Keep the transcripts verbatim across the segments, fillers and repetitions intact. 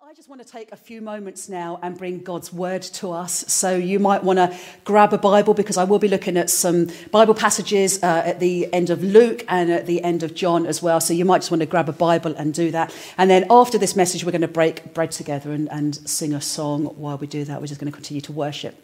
I just want to take a few moments now and bring God's word to us. So you might want to grab a Bible, because I will be looking at some Bible passages uh, at the end of Luke and at the end of John as well. So you might just want to grab a Bible and do that. And then after this message, we're going to break bread together and, and sing a song. While we do that, we're just going to continue to worship.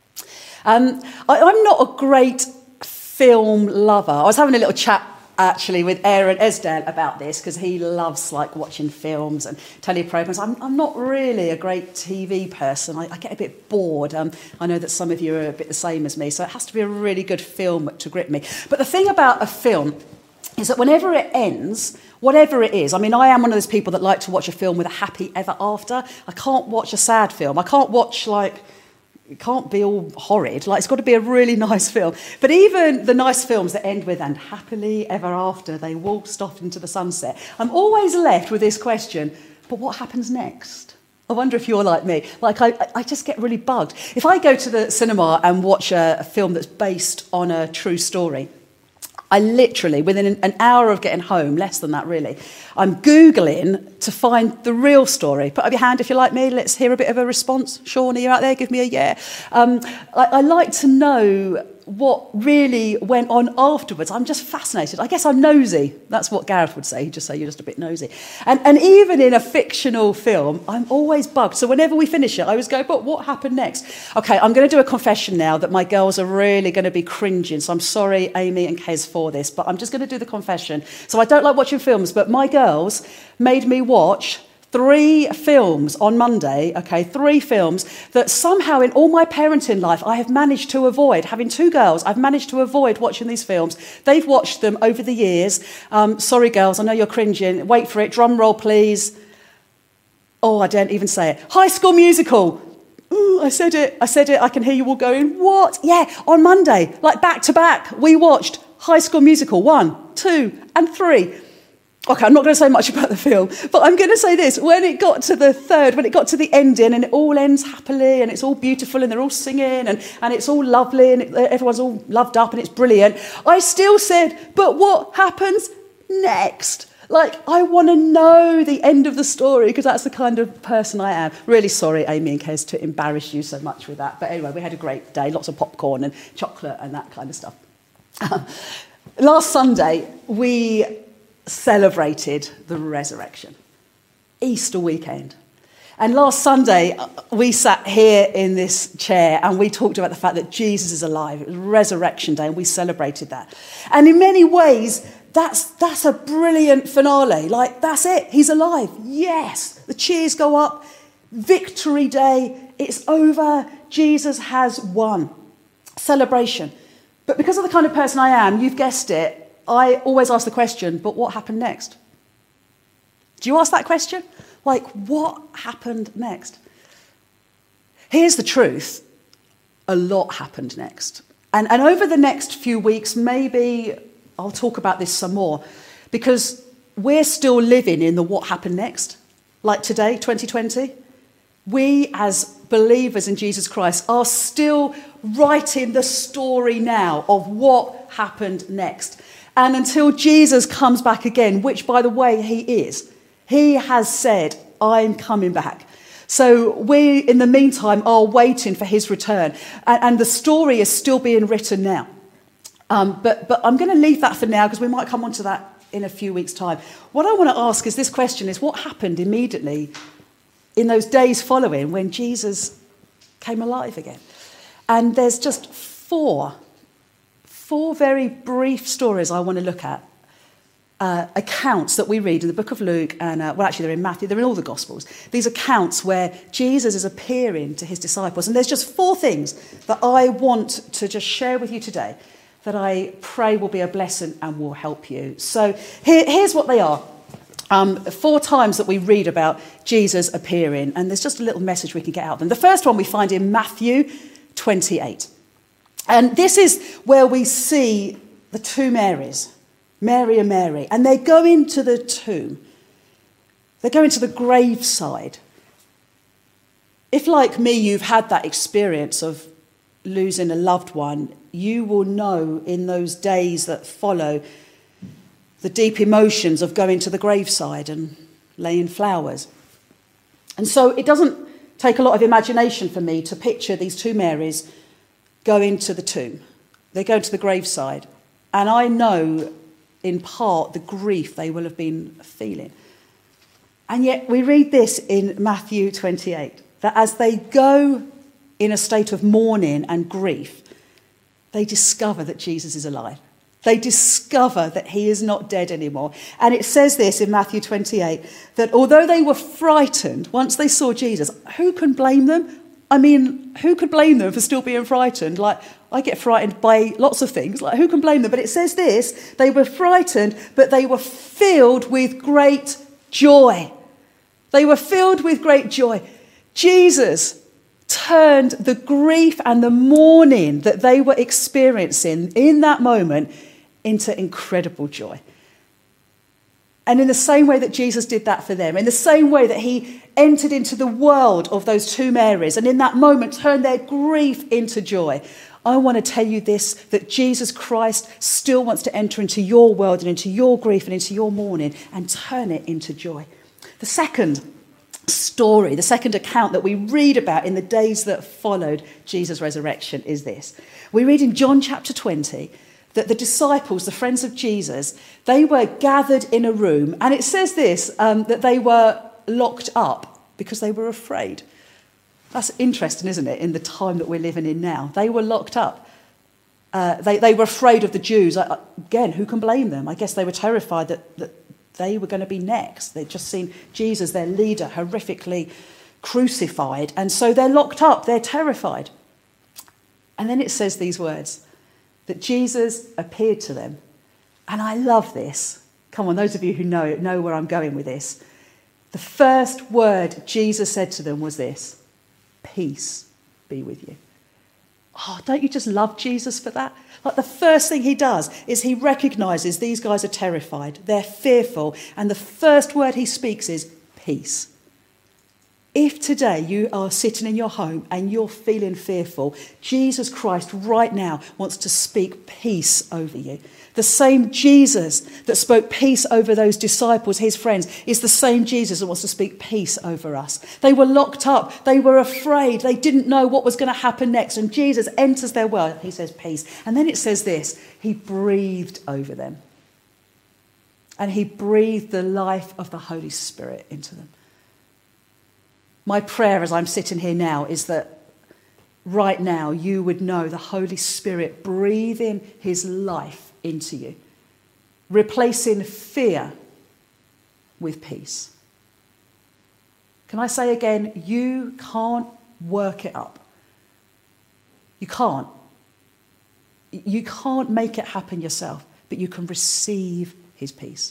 Um, I, I'm not a great film lover. I was having a little chat actually with Aaron Esdale about this, because he loves like watching films and telly programs. I'm, I'm not really a great T V person. I, I get a bit bored. Um, I know that some of you are a bit the same as me, so it has to be a really good film to grip me. But the thing about a film is that whenever it ends, whatever it is, I mean, I am one of those people that like to watch a film with a happy ever after. I can't watch a sad film. I can't watch like... It can't be all horrid. Like, it's got to be a really nice film. But even the nice films that end with "and happily ever after they waltzed off into the sunset," I'm always left with this question, but what happens next? I wonder if you're like me. Like, I, I just get really bugged. If I go to the cinema and watch a, a film that's based on a true story, I literally, within an hour of getting home, less than that really, I'm Googling to find the real story. Put up your hand if you're like me. Let's hear a bit of a response. Sean, are you out there? Give me a yeah. Um, I, I like to know what really went on afterwards. I'm just fascinated. I guess I'm nosy. That's what Gareth would say. He'd just say, you're just a bit nosy. And, and even in a fictional film, I'm always bugged. So whenever we finish it, I always go, but what happened next? Okay, I'm going to do a confession now that my girls are really going to be cringing. So I'm sorry, Amy and Kez, for this, but I'm just going to do the confession. So I don't like watching films, but my girls made me watch three films on Monday, okay, three films that somehow in all my parenting life I have managed to avoid. Having two girls, I've managed to avoid watching these films. They've watched them over the years. Um, sorry, girls, I know you're cringing. Wait for it. Drum roll, please. Oh, I don't even say it. High School Musical. Ooh, I said it. I said it. I can hear you all going, what? Yeah, on Monday, like back to back, we watched High School Musical one, two, and three. Okay, I'm not going to say much about the film, but I'm going to say this. When it got to the third, when it got to the ending, and it all ends happily, and it's all beautiful, and they're all singing, and, and it's all lovely, and it, everyone's all loved up, and it's brilliant, I still said, but what happens next? Like, I want to know the end of the story, because that's the kind of person I am. Really sorry, Amy and Kez, to embarrass you so much with that. But anyway, we had a great day, lots of popcorn and chocolate and that kind of stuff. Um, last Sunday, we celebrated the resurrection, Easter weekend. And last Sunday, we sat here in this chair and we talked about the fact that Jesus is alive. It was Resurrection Day, and we celebrated that. And in many ways, that's that's a brilliant finale. Like, that's it. He's alive. Yes. The cheers go up. Victory Day. It's over. Jesus has won. Celebration. But because of the kind of person I am, you've guessed it, I always ask the question, but what happened next? Do you ask that question? Like, what happened next? Here's the truth. A lot happened next. And, and over the next few weeks, maybe I'll talk about this some more, because we're still living in the what happened next. Like today, twenty twenty, we as believers in Jesus Christ are still writing the story now of what happened next. And until Jesus comes back again, which, by the way, he is, he has said, I'm coming back. So we, in the meantime, are waiting for his return. And, and the story is still being written now. Um, but, but I'm going to leave that for now, because we might come on to that in a few weeks' time. What I want to ask is this question, is what happened immediately in those days following when Jesus came alive again? And there's just four Four very brief stories I want to look at, uh, accounts that we read in the book of Luke, and, uh, well, actually, they're in Matthew, they're in all the Gospels. These accounts where Jesus is appearing to his disciples. And there's just four things that I want to just share with you today that I pray will be a blessing and will help you. So here, here's what they are. Um, four times that we read about Jesus appearing, and there's just a little message we can get out of them. The first one we find in Matthew twenty-eight. And this is where we see the two Marys, Mary and Mary, and they go into the tomb. They go into the graveside. If, like me, you've had that experience of losing a loved one, you will know in those days that follow the deep emotions of going to the graveside and laying flowers. And so it doesn't take a lot of imagination for me to picture these two Marys going to the tomb. They go to the graveside. And I know, in part, the grief they will have been feeling. And yet we read this in Matthew twenty-eight, that as they go in a state of mourning and grief, they discover that Jesus is alive. They discover that he is not dead anymore. And it says this in Matthew twenty-eight, that although they were frightened once they saw Jesus, who can blame them? I mean, who could blame them for still being frightened? Like, I get frightened by lots of things. Like, who can blame them? But it says this, they were frightened, but they were filled with great joy. They were filled with great joy. Jesus turned the grief and the mourning that they were experiencing in that moment into incredible joy. And in the same way that Jesus did that for them, in the same way that he entered into the world of those two Marys and in that moment turned their grief into joy, I want to tell you this, that Jesus Christ still wants to enter into your world and into your grief and into your mourning and turn it into joy. The second story, the second account that we read about in the days that followed Jesus' resurrection is this. We read in John chapter twenty that the disciples, the friends of Jesus, they were gathered in a room, and it says this, um, that they were locked up because they were afraid. That's interesting, isn't it, in the time that we're living in now? They were locked up. Uh, they, they were afraid of the Jews. I, again, who can blame them? I guess they were terrified that, that they were going to be next. They'd just seen Jesus, their leader, horrifically crucified. And so they're locked up. They're terrified. And then it says these words, that Jesus appeared to them. And I love this. Come on, those of you who know it, know where I'm going with this. The first word Jesus said to them was this, peace be with you. Oh, don't you just love Jesus for that? Like the first thing he does is he recognises these guys are terrified, they're fearful, and the first word he speaks is peace. If today you are sitting in your home and you're feeling fearful, Jesus Christ right now wants to speak peace over you. The same Jesus that spoke peace over those disciples, his friends, is the same Jesus that wants to speak peace over us. They were locked up. They were afraid. They didn't know what was going to happen next. And Jesus enters their world. He says peace. And then it says this, he breathed over them. And he breathed the life of the Holy Spirit into them. My prayer as I'm sitting here now is that right now you would know the Holy Spirit breathing his life into you, replacing fear with peace. Can I say again, you can't work it up. You can't. You can't make it happen yourself, but you can receive his peace.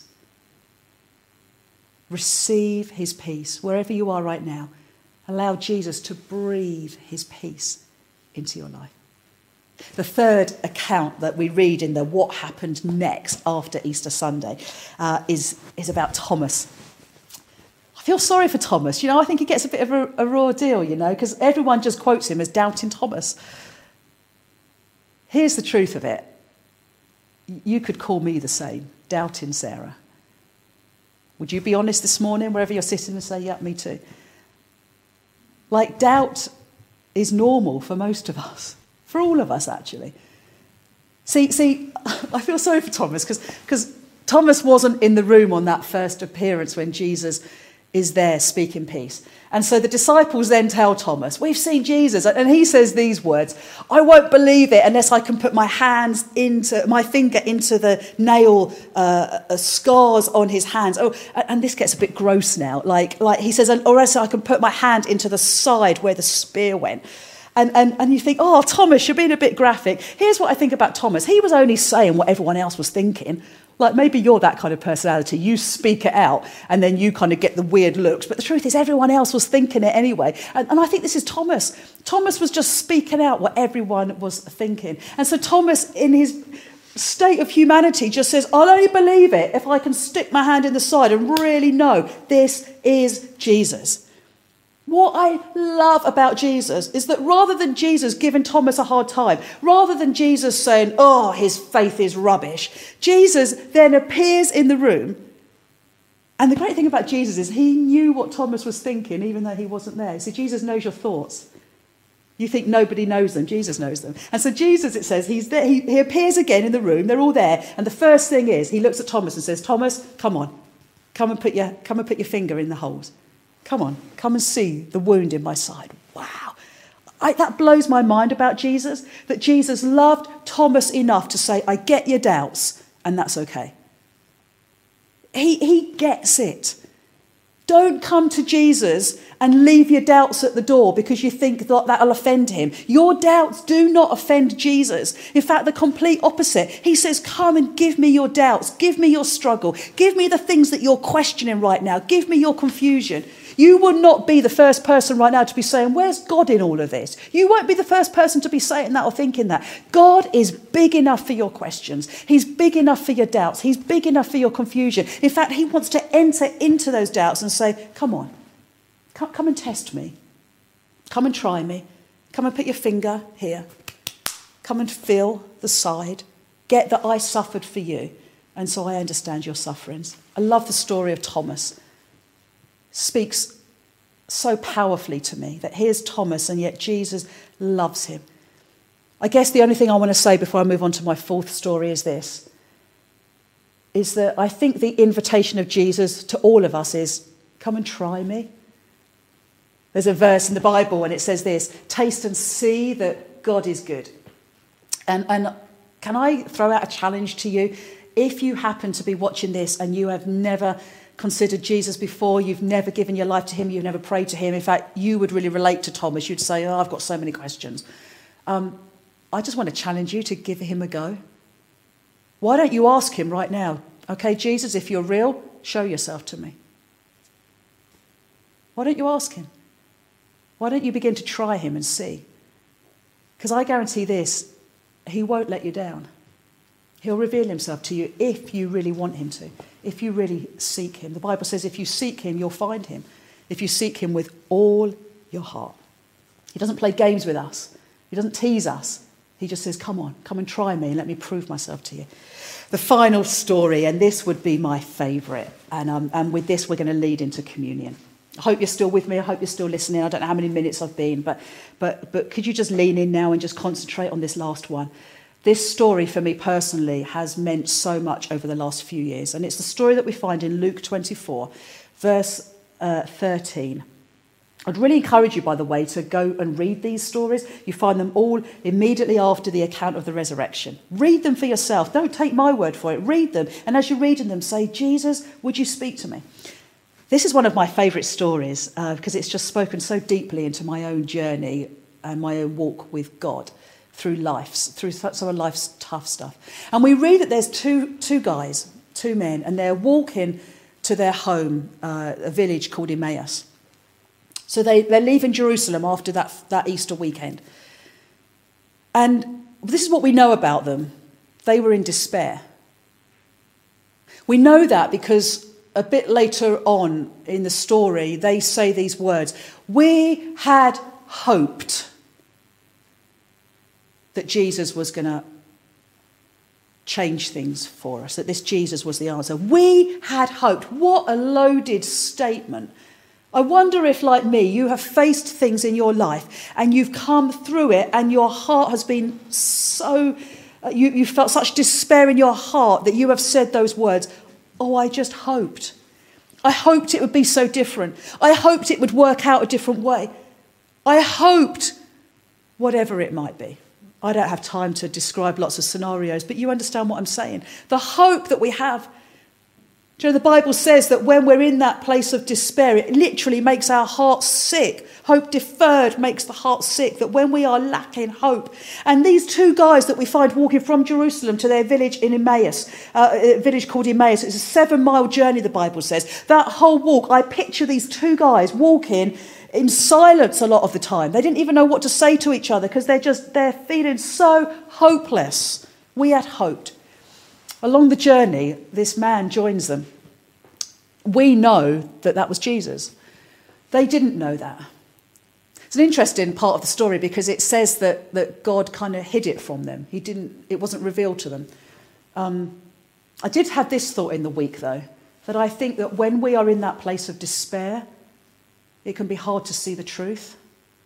Receive his peace wherever you are right now. Allow Jesus to breathe his peace into your life. The third account that we read in the what happened next after Easter Sunday uh, is, is about Thomas. I feel sorry for Thomas. You know, I think he gets a bit of a, a raw deal, you know, because everyone just quotes him as doubting Thomas. Here's the truth of it. You could call me the same, doubting Sarah. Would you be honest this morning, wherever you're sitting, and say, yeah, me too? Like, doubt is normal for most of us, for all of us, actually. See, see, I feel sorry for Thomas, because because Thomas wasn't in the room on that first appearance when Jesus is there speaking peace. And so the disciples then tell Thomas, we've seen Jesus. And he says these words, I won't believe it unless I can put my hands into, my finger into the nail uh, uh, scars on his hands. Oh, and this gets a bit gross now. Like, like he says, or else I can put my hand into the side where the spear went. And, and, and you think, oh, Thomas, you're being a bit graphic. Here's what I think about Thomas. He was only saying what everyone else was thinking. Like, maybe you're that kind of personality. You speak it out and then you kind of get the weird looks. But the truth is everyone else was thinking it anyway. And, and I think this is Thomas. Thomas was just speaking out what everyone was thinking. And so Thomas, in his state of humanity, just says, I'll only believe it if I can stick my hand in the side and really know this is Jesus. What I love about Jesus is that rather than Jesus giving Thomas a hard time, rather than Jesus saying, oh, his faith is rubbish, Jesus then appears in the room And the great thing about Jesus is he knew what Thomas was thinking, even though he wasn't there. See, Jesus knows your thoughts. You think nobody knows them. Jesus knows them. And so Jesus, it says, he's there. He, he appears again in the room. They're all there. And the first thing is he looks at Thomas and says, Thomas, come on. Come and put your, come and put your finger in the holes. Come on. Come and see the wound in my side. Wow. I, that blows my mind about Jesus, that Jesus loved Thomas enough to say, I get your doubts, and that's okay. He, he gets it. Don't come to Jesus and leave your doubts at the door because you think that that'll offend him. Your doubts do not offend Jesus. In fact, the complete opposite. He says, come and give me your doubts. Give me your struggle. Give me the things that you're questioning right now. Give me your confusion. You will not be the first person right now to be saying, where's God in all of this? You won't be the first person to be saying that or thinking that. God is big enough for your questions. He's big enough for your doubts. He's big enough for your confusion. In fact, he wants to enter into those doubts and say, come on, come, come and test me. Come and try me. Come and put your finger here. Come and feel the side. Get that I suffered for you. And so I understand your sufferings. I love the story of Thomas. Speaks so powerfully to me that here's Thomas and yet Jesus loves him. I guess the only thing I want to say before I move on to my fourth story is this, is that I think the invitation of Jesus to all of us is, come and try me. There's a verse in the Bible and it says this, taste and see that God is good. And, and can I throw out a challenge to you? If you happen to be watching this and you have never considered Jesus before, you've never given your life to him, you've never prayed to him. In fact, you would really relate to Thomas. You'd say, oh, I've got so many questions. Um, I just want to challenge you to give him a go. Why don't you ask him right now, okay, Jesus, if you're real, show yourself to me. Why don't you ask him? Why don't you begin to try him and see? Because I guarantee this, he won't let you down. He'll reveal himself to you if you really want him to, if you really seek him. The Bible says if you seek him, you'll find him. If you seek him with all your heart. He doesn't play games with us. He doesn't tease us. He just says, come on, come and try me and let me prove myself to you. The final story, and this would be my favourite, and, um, and with this we're going to lead into communion. I hope you're still with me. I hope you're still listening. I don't know how many minutes I've been, but, but, but could you just lean in now and just concentrate on this last one? This story for me personally has meant so much over the last few years. And it's the story that we find in Luke twenty-four, verse uh, thirteen. I'd really encourage you, by the way, to go and read these stories. You find them all immediately after the account of the resurrection. Read them for yourself. Don't take my word for it. Read them. And as you're reading them, say, Jesus, would you speak to me? This is one of my favourite stories uh, because it's just spoken so deeply into my own journey and my own walk with God. Through life's, through some of life's tough stuff. And we read that there's two two guys, two men, and they're walking to their home, uh, a village called Emmaus. So they, they're leaving Jerusalem after that, that Easter weekend. And this is what we know about them. They were in despair. We know that because a bit later on in the story, they say these words, we had hoped that Jesus was going to change things for us, that this Jesus was the answer. We had hoped. What a loaded statement. I wonder if, like me, you have faced things in your life and you've come through it and your heart has been so, uh, you, you felt such despair in your heart that you have said those words, oh, I just hoped. I hoped it would be so different. I hoped it would work out a different way. I hoped whatever it might be. I don't have time to describe lots of scenarios, but you understand what I'm saying. The hope that we have. Do you know, the Bible says that when we're in that place of despair, it literally makes our hearts sick. Hope deferred makes the heart sick, that when we are lacking hope. And these two guys that we find walking from Jerusalem to their village in Emmaus, uh, a village called Emmaus, it's a seven-mile journey, the Bible says. That whole walk, I picture these two guys walking in silence a lot of the time. They didn't even know what to say to each other because they're just, they're feeling so hopeless. We had hoped. Along the journey, this man joins them. We know that that was Jesus. They didn't know that. It's an interesting part of the story because it says that, that God kind of hid it from them. He didn't, it wasn't revealed to them. Um, I did have this thought in the week though. that I think that when we are in that place of despair, it can be hard to see the truth.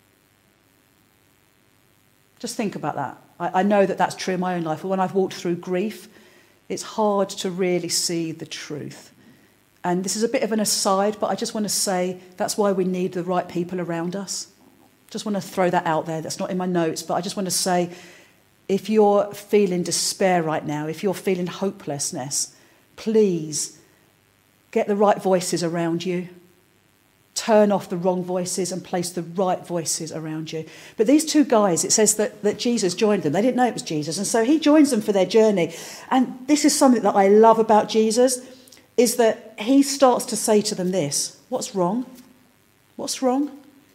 Just think about that. I, I know that that's true in my own life. When I've walked through grief, it's hard to really see the truth. And this is a bit of an aside, but I just want to say that's why we need the right people around us. Just want to throw that out there. That's not in my notes, but I just want to say, if you're feeling despair right now, if you're feeling hopelessness, please get the right voices around you. Turn off the wrong voices and place the right voices around you. But these two guys, it says that, that Jesus joined them. They didn't know it was Jesus. And so he joins them for their journey. And this is something that I love about Jesus, is that he starts to say to them this: what's wrong? What's wrong?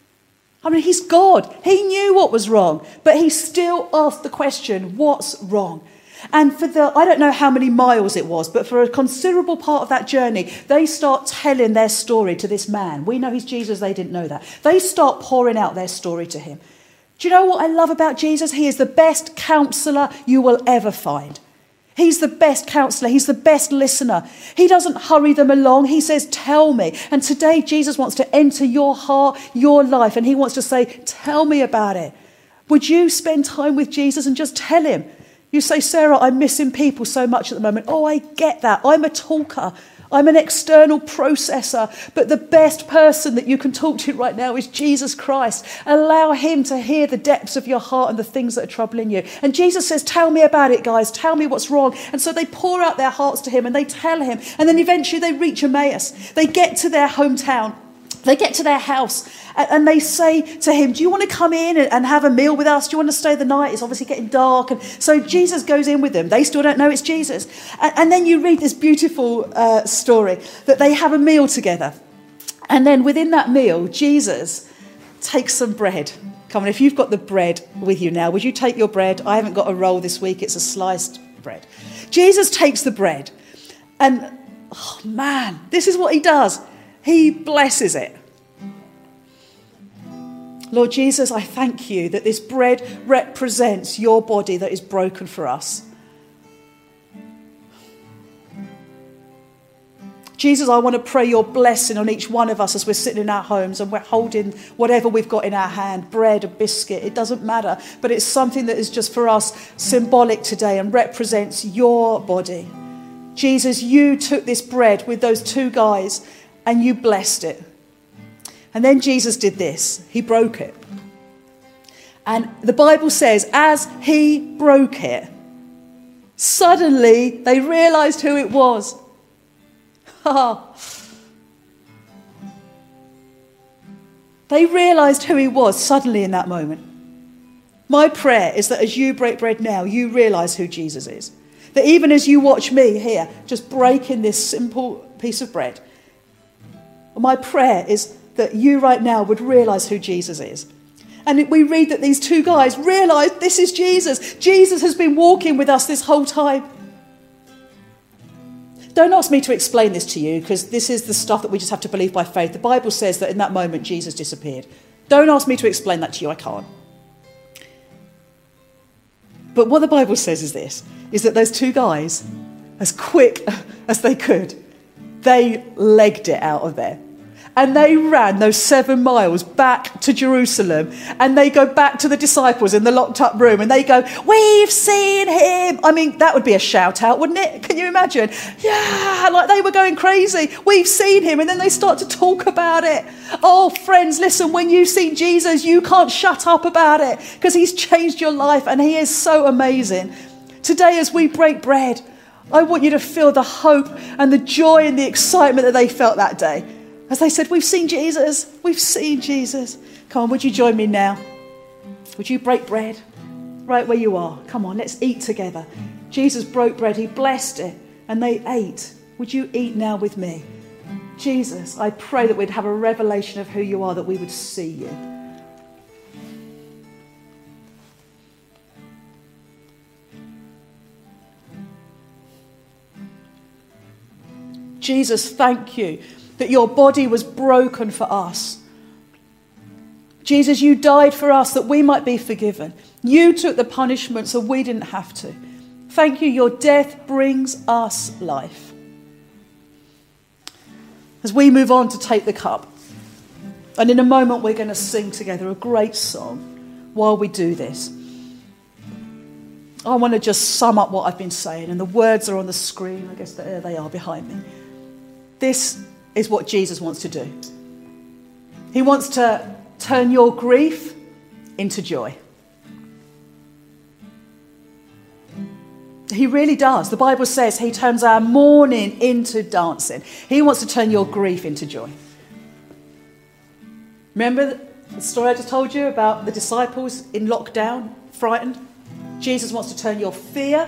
I mean, he's God. He knew what was wrong, but he still asked the question, what's wrong? And for the, I don't know how many miles it was, but for a considerable part of that journey, they start telling their story to this man. We know he's Jesus, they didn't know that. They start pouring out their story to him. Do you know what I love about Jesus? He is the best counsellor you will ever find. He's the best counsellor. He's the best listener. He doesn't hurry them along. He says, tell me. And today, Jesus wants to enter your heart, your life, and he wants to say, tell me about it. Would you spend time with Jesus and just tell him? You say, Sarah, I'm missing people so much at the moment. Oh, I get that. I'm a talker. I'm an external processor. But the best person that you can talk to right now is Jesus Christ. Allow him to hear the depths of your heart and the things that are troubling you. And Jesus says, tell me about it, guys. Tell me what's wrong. And so they pour out their hearts to him and they tell him. And then eventually they reach Emmaus. They get to their hometown. They get to their house and they say to him, do you want to come in and have a meal with us? Do you want to stay the night? It's obviously getting dark. And so Jesus goes in with them. They still don't know it's Jesus. And then you read this beautiful uh, story that they have a meal together. And then within that meal, Jesus takes some bread. Come on, if you've got the bread with you now, would you take your bread? I haven't got a roll this week. It's a sliced bread. Jesus takes the bread and, oh man, this is what he does. He blesses it. Lord Jesus, I thank you that this bread represents your body that is broken for us. Jesus, I want to pray your blessing on each one of us as we're sitting in our homes and we're holding whatever we've got in our hand, bread, a biscuit, it doesn't matter. But it's something that is just for us symbolic today and represents your body. Jesus, you took this bread with those two guys and you blessed it. And then Jesus did this. He broke it. And the Bible says, as he broke it, suddenly they realized who it was. They realized who he was suddenly in that moment. My prayer is that as you break bread now, you realize who Jesus is. That even as you watch me here, just breaking this simple piece of bread, my prayer is that you right now would realise who Jesus is. And we read that these two guys realised this is Jesus. Jesus has been walking with us this whole time. Don't ask me to explain this to you, because this is the stuff that we just have to believe by faith. The Bible says that in that moment Jesus disappeared. Don't ask me to explain that to you, I can't. But what the Bible says is this, is that those two guys, as quick as they could, they legged it out of there. And they ran those seven miles back to Jerusalem. And they go back to the disciples in the locked up room. And they go, we've seen him. I mean, that would be a shout out, wouldn't it? Can you imagine? Yeah, like they were going crazy. We've seen him. And then they start to talk about it. Oh, friends, listen, when you see Jesus, you can't shut up about it. Because he's changed your life. And he is so amazing. Today, as we break bread, I want you to feel the hope and the joy and the excitement that they felt that day. As they said, we've seen Jesus, we've seen Jesus. Come on, would you join me now? Would you break bread right where you are? Come on, let's eat together. Jesus broke bread, he blessed it, and they ate. Would you eat now with me? Jesus, I pray that we'd have a revelation of who you are, that we would see you. Jesus, thank you that your body was broken for us. Jesus, you died for us that we might be forgiven. You took the punishment so we didn't have to. Thank you, your death brings us life. as we move on to take the cup. And in a moment, we're going to sing together a great song while we do this. I want to just sum up what I've been saying, and the words are on the screen. I guess there they are behind me. This is what Jesus wants to do. He wants to turn your grief into joy. He really does. The Bible says he turns our mourning into dancing. He wants to turn your grief into joy. Remember the story I just told you about the disciples in lockdown, frightened? Jesus wants to turn your fear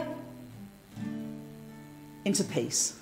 into peace.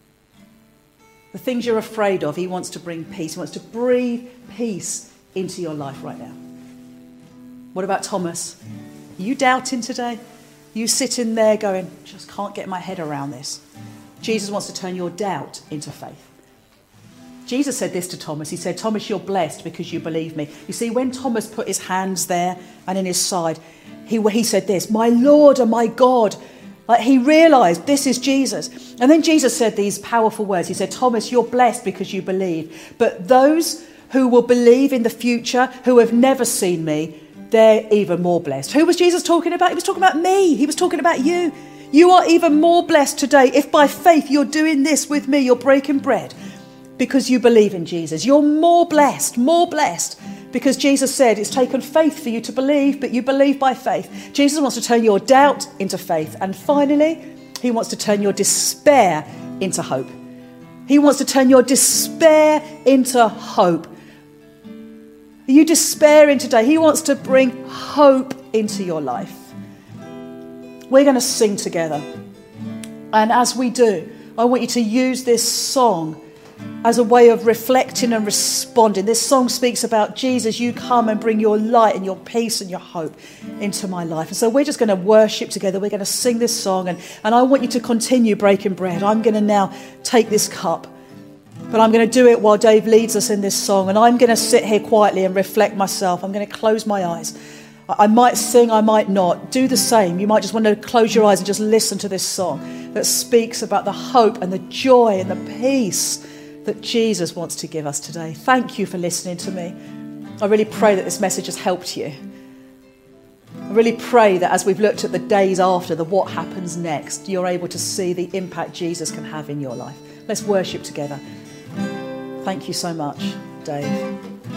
The things you're afraid of, he wants to bring peace. He wants to breathe peace into your life right now. What about Thomas? Are you doubting today? You sitting there going, just can't get my head around this. Jesus wants to turn your doubt into faith. Jesus said this to Thomas. He said, Thomas, you're blessed because you believe me. You see, when Thomas put his hands there and in his side, he, he said this, my Lord and my God. Like he realised this is Jesus. And then Jesus said these powerful words. He said, Thomas, you're blessed because you believe. But those who will believe in the future, who have never seen me, they're even more blessed. Who was Jesus talking about? He was talking about me. He was talking about you. You are even more blessed today if by faith you're doing this with me, you're breaking bread because you believe in Jesus. You're more blessed, more blessed because Jesus said it's taken faith for you to believe, but you believe by faith. Jesus wants to turn your doubt into faith. And finally, he wants to turn your despair into hope. He wants to turn your despair into hope. Are you despairing today? He wants to bring hope into your life. We're going to sing together. And as we do, I want you to use this song as a way of reflecting and responding. This song speaks about Jesus, you come and bring your light and your peace and your hope into my life. And so we're just going to worship together. We're going to sing this song. And, and I want you to continue breaking bread. I'm going to now take this cup. But I'm going to do it while Dave leads us in this song. And I'm going to sit here quietly and reflect myself. I'm going to close my eyes. I might sing, I might not. Do the same. You might just want to close your eyes and just listen to this song that speaks about the hope and the joy and the peace that Jesus wants to give us today. Thank you for listening to me. I really pray that this message has helped you. I really pray that as we've looked at the days after, the what happens next, you're able to see the impact Jesus can have in your life. Let's worship together. Thank you so much, Dave.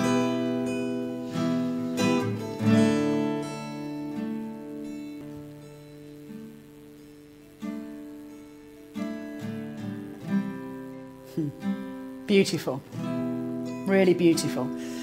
Beautiful. Really beautiful.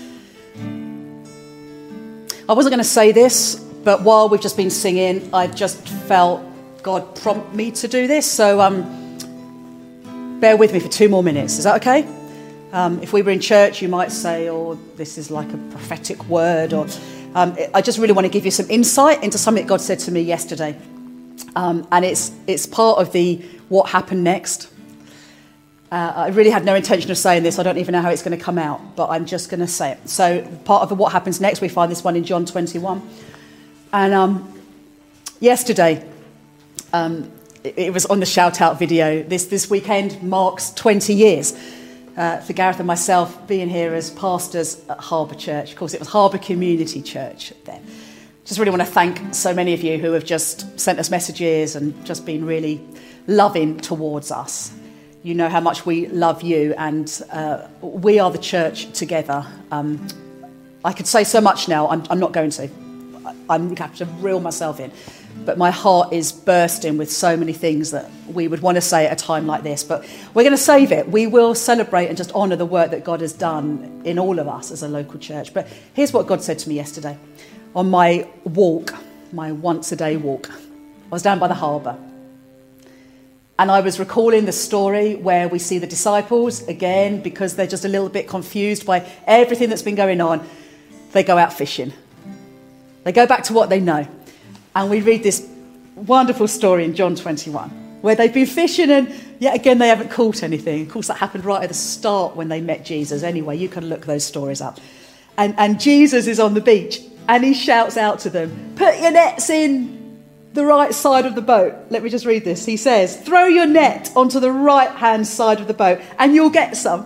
I wasn't going to say this, but while we've just been singing, I just felt God prompt me to do this. So um, bear with me for two more minutes. Is that okay? Um, if we were in church, you might say, oh, this is like a prophetic word. Or um, I just really want to give you some insight into something God said to me yesterday. Um, and it's it's part of the what happened next. Uh, I really had no intention of saying this. I don't even know how it's going to come out, but I'm just going to say it. So part of the what happens next, we find this one in John twenty-one. And um, yesterday, um, it, it was on the Shout Out video. This, this weekend marks twenty years uh, for Gareth and myself being here as pastors at Harbour Church. Of course, it was Harbour Community Church then. Just really want to thank so many of you who have just sent us messages and just been really loving towards us. You know how much we love you, and uh, we are the church together. Um, I could say so much now. I'm, I'm not going to. I'm going to have to reel myself in. But my heart is bursting with so many things that we would want to say at a time like this. But we're going to save it. We will celebrate and just honour the work that God has done in all of us as a local church. But here's what God said to me yesterday. On my walk, my once-a-day walk, I was down by the harbour. And I was recalling the story where we see the disciples, again, because they're just a little bit confused by everything that's been going on, they go out fishing. They go back to what they know. And we read this wonderful story in John twenty-one, where they've been fishing and yet again they haven't caught anything. Of course, that happened right at the start when they met Jesus. Anyway, you can look those stories up. And, and Jesus is on the beach and he shouts out to them, put your nets in the right side of the boat. Let me just read this. He says, throw your net onto the right-hand side of the boat and you'll get some.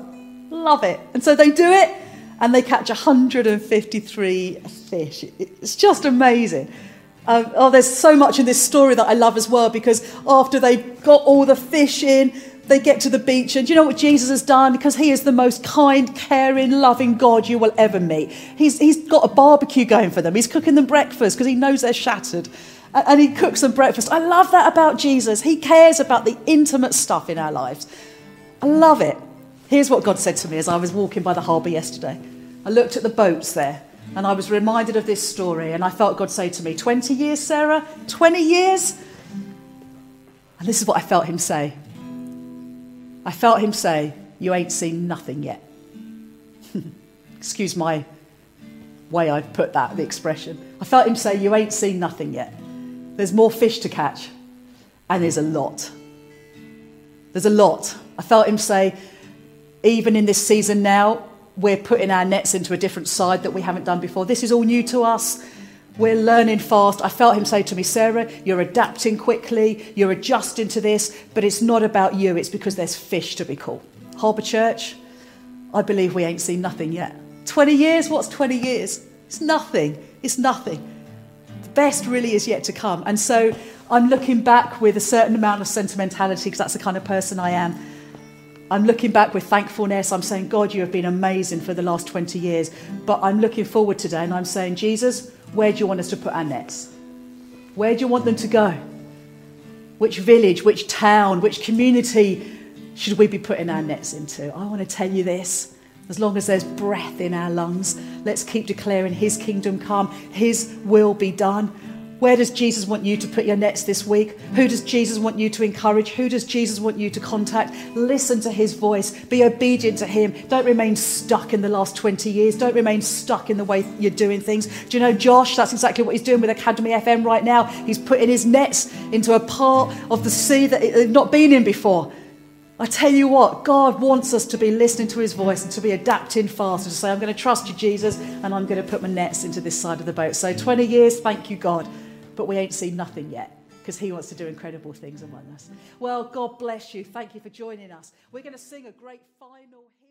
Love it. And so they do it, and they catch one hundred fifty-three fish. It's just amazing. Um, oh, there's so much in this story that I love as well, because after they've got all the fish in, they get to the beach, and do you know what Jesus has done? Because he is the most kind, caring, loving God you will ever meet. He's, he's got a barbecue going for them. He's cooking them breakfast because he knows they're shattered. And, and he cooks them breakfast. I love that about Jesus. He cares about the intimate stuff in our lives. I love it. Here's what God said to me as I was walking by the harbour yesterday. I looked at the boats there, and I was reminded of this story, and I felt God say to me, twenty years, Sarah? twenty years? And this is what I felt him say. I felt him say, you ain't seen nothing yet. Excuse my way I put that, the expression. I felt him say, you ain't seen nothing yet. There's more fish to catch, and there's a lot. There's a lot. I felt him say, even in this season now, we're putting our nets into a different side that we haven't done before. This is all new to us. We're learning fast. I felt him say to me, Sarah, you're adapting quickly, you're adjusting to this, but it's not about you, it's because there's fish to be caught. Harbour Church, I believe we ain't seen nothing yet. twenty years? What's twenty years? It's nothing. It's nothing. The best really is yet to come. And so I'm looking back with a certain amount of sentimentality, because that's the kind of person I am. I'm looking back with thankfulness. I'm saying, God, you have been amazing for the last twenty years. But I'm looking forward today, and I'm saying, Jesus, where do you want us to put our nets? Where do you want them to go? Which village, which town, which community should we be putting our nets into? I want to tell you this. As long as there's breath in our lungs, let's keep declaring his kingdom come, his will be done. Where does Jesus want you to put your nets this week? Who does Jesus want you to encourage? Who does Jesus want you to contact? Listen to his voice. Be obedient to him. Don't remain stuck in the last twenty years. Don't remain stuck in the way you're doing things. Do you know Josh? That's exactly what he's doing with Academy F M right now. He's putting his nets into a part of the sea that they've not been in before. I tell you what, God wants us to be listening to his voice and to be adapting fast and to say, I'm going to trust you, Jesus, and I'm going to put my nets into this side of the boat. So twenty years, thank you, God. But we ain't seen nothing yet, because he wants to do incredible things among us. Well, God bless you. Thank you for joining us. We're going to sing a great final hymn.